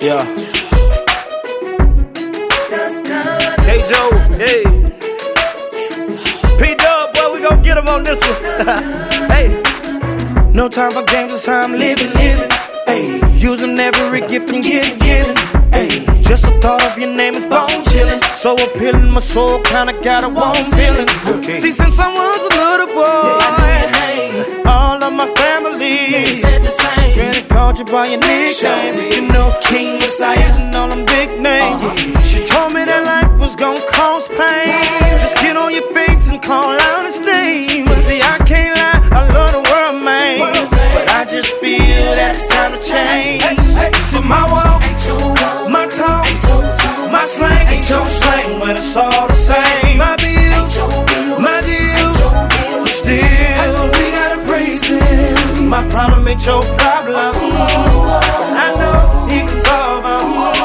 Yeah. Hey Joe, hey. P-Dub, boy, we gon' get him on this one. Hey. No time for games, it's how I'm living. Hey. Using every gift I'm getting. Hey. Just the thought of your name is bone chillin'. So appealing, my soul kinda got a warm feeling. Okay. See, since I was a little boy, all of my family said the same. Granny called you by your nickname. You know, King Messiah and all them big names. She told me that life was gonna cause pain. Just get on your face and call out his name. See, I can't lie, I love the world, man, but I just feel that it's time to change. See, my walk, my talk, my slang ain't your slang, but it's all the same. My bills, my deals, but still we gotta praise him. My problem ain't your problem, I know he can solve them.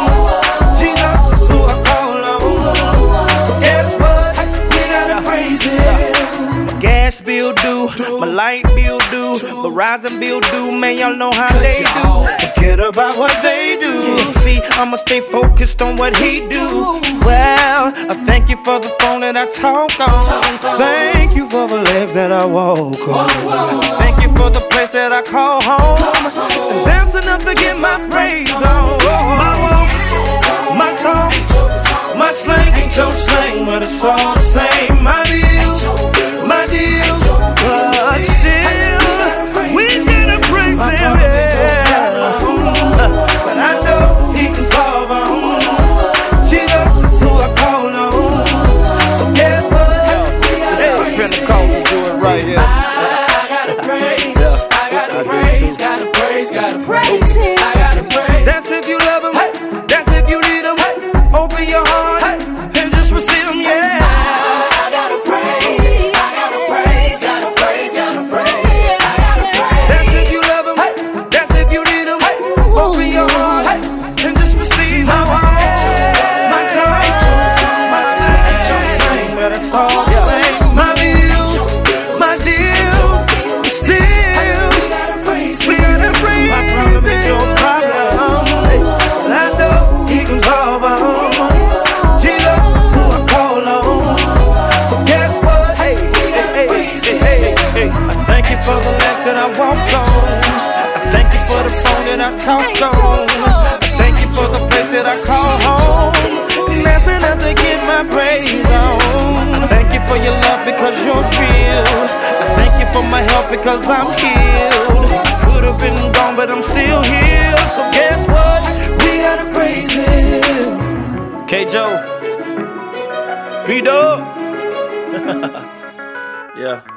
Jesus is who I call on. So guess what? We gotta praise him. My gas bill due, my light bill due, Verizon bill due. Man, y'all know how they do. Forget about what they do. See, I'ma stay focused on what he do. Well, I thank you for the phone that I talk on. Thank you for the legs that I walk on. Thank you for the place that I call home. And that's enough to get my praise on. My walk, my talk, my slang ain't your slang, but it's all the same. My bills, my deals, but still we gotta praise him, yeah. But I know he can solve them. Jesus is who I call on. So guess what? Hey, Pentecostal, do it right here. I gotta praise, I gotta praise, gotta praise, gotta praise him. I gotta praise. That's if you love him, that's if you need him. Open your heart and just receive him, yeah. I gotta praise, I gotta praise, gotta praise, gotta praise. I gotta praise. That's if you love him, that's if you need him. Open your heart and just receive my heart. My time, my slang, but it's all the same. My bills, my deals, still we gotta praise. My problem is your problem, and I know he can solve them. Jesus is who I call on. So guess what? Hey, I thank you for the legs that I walk on. I thank you for the phone that I talk on. I thank you for the place that I call home. And that's enough to get my praise on. I thank you for your love because you're real. I thank you for my help because I'm healed. I could have been gone, but I'm still here. So guess what? We gotta praise him. K-Joe, P-Dub. Yeah.